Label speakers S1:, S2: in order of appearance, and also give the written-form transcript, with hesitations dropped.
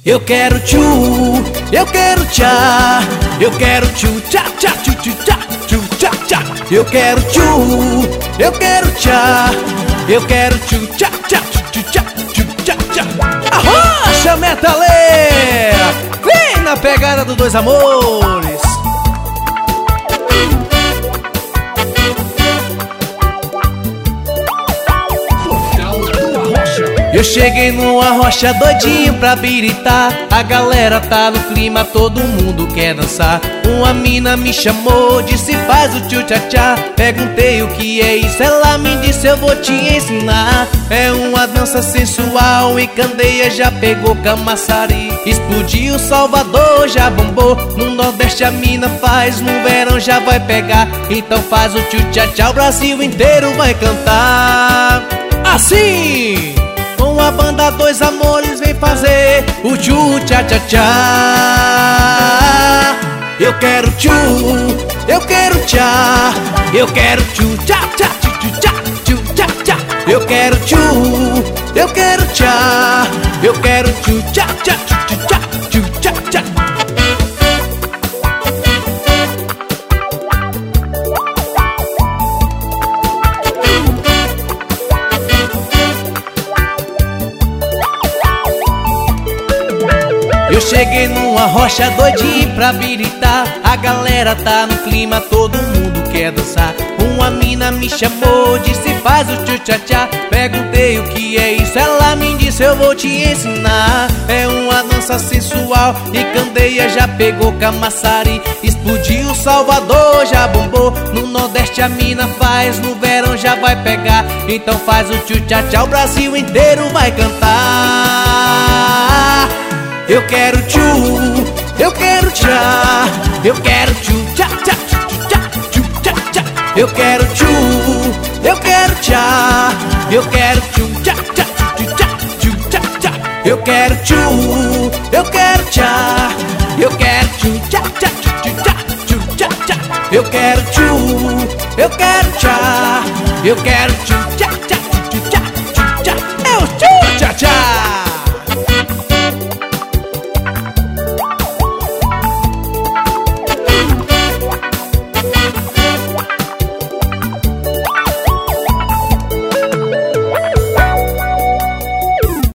S1: Eu quero tchu, eu quero tchá, eu quero tchu tchá tchá tchu tchu tchá tchu tchá tchá. Eu quero tchu, eu quero tchá, eu quero tchu tchá tchá tchu tchá tchu tchá tchá. Arrocha, metaleira, vem na pegada dos dois amores. Eu cheguei numa rocha doidinho pra biritar. A galera tá no clima, todo mundo quer dançar. Uma mina me chamou, disse faz o tchu-tchá-tchá. Perguntei o que é isso, ela me disse eu vou te ensinar. É uma dança sensual e Candeia já pegou Camaçari. Explodiu Salvador, já bombou. No Nordeste a mina faz, no verão já vai pegar. Então faz o tchu-tchá-tchá, o Brasil inteiro vai cantar. Assim! Com a banda Dois Amores vem fazer o tchu-tchá-tchá-tchá. Eu quero tchu, eu quero tchá, eu quero tchu-tchá-tchá, tchu-tchá, tchu-tchá-tchá. Eu quero tchu, eu quero tchá, eu quero tchu-tchá-tchá, tchu-tchá, tchu-tchá-tchá. Eu cheguei numa rocha doidinho pra biritar. A galera tá no clima, todo mundo quer dançar. Uma mina me chamou, disse faz o tchu-tchá-tchá. Perguntei o que é isso, ela me disse eu vou te ensinar. É uma dança sensual e Candeia já pegou Camaçari. Explodiu Salvador, já bombou. No Nordeste a mina faz, no verão já vai pegar. Então faz o tchu-tchá-tchá, o Brasil inteiro vai cantar. Eu quero tchu, eu quero tchá, eu quero tchu tchá tchá tchu tchá tchu tchá tchá. Eu quero tchu, eu quero tchá, eu quero tchu tchá tchá tchu tchá tchu tchá tchá. Eu quero tchu, eu quero tchá, eu quero tchu tchá tchá tchu tchá tchu tchá tchá. Eu quero tchu, eu quero tchá, eu quero tchu tchá.